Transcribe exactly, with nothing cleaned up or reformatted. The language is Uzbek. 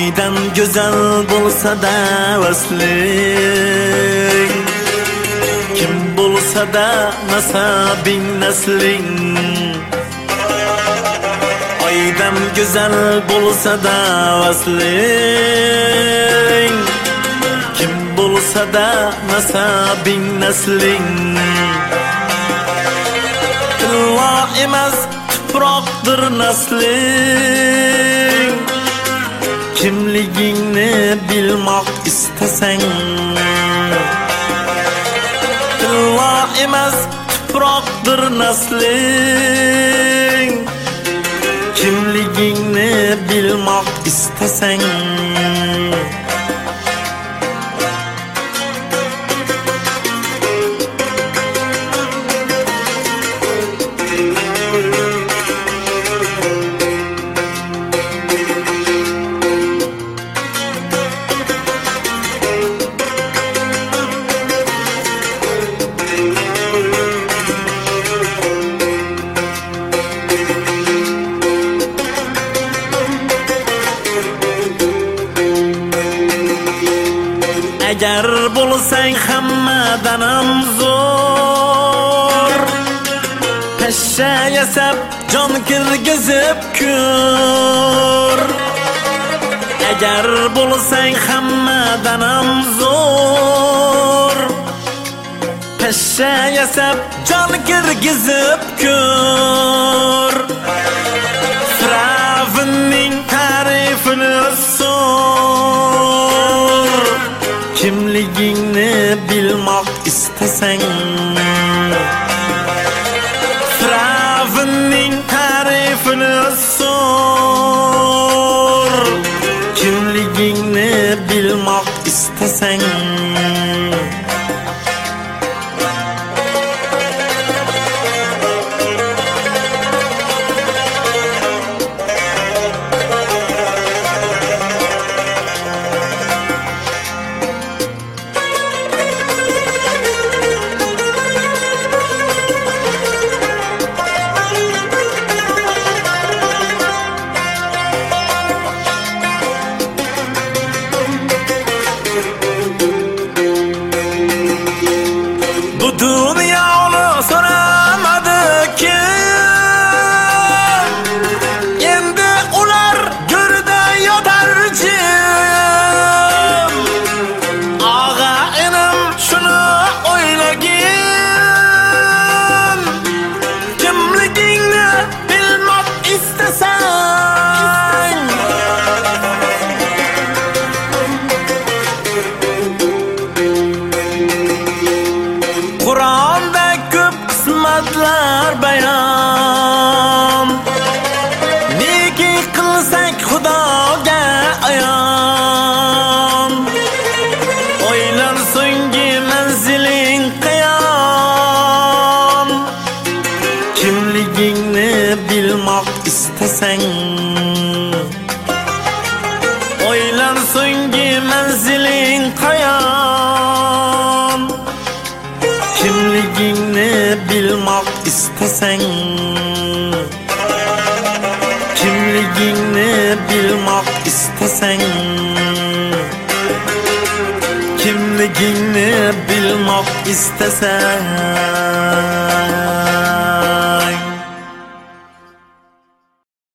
oydan güzel bo'lsa da vasling, kim bo'lsa da nasabing nasling. Oydan güzel bo'lsa da vasling, kim bo'lsa da nasabing nasling. Tilla emas tuproqdir nasling, kimligingni bilmoq istasang. Tilla emas tuproqdir nasling, kimligingni bilmoq istasang. Agar bo'lsang hammadan ham zo'r, pashsha yasab jon kirgizib ko'r. Agar bo'lsang hammadan ham zo'r, pashsha yasab jon kirgizib ko'r. Firavnning ta'rifini so'r, kimligingni bilmoq istasang. Firavnning ta'rifini so'r, kimligingni bilmoq istasang. Dünyani so'ramadi kim, endi ular go'rida yotar jim. Og'a inim shuni o'ylagin, kimligingni bilmoq istasang. Qur'onda ko'p qismatlar bayon, neki qilsak Xudoga ayon. O'ylar so'nggi manziling qayon, kimligingni bilmoq istasang. O'ylar so'nggi manziling qayon, kimligingni bilmoq istasang. Kimligingni bilmoq istasang. Kimligingni bilmoq istasang.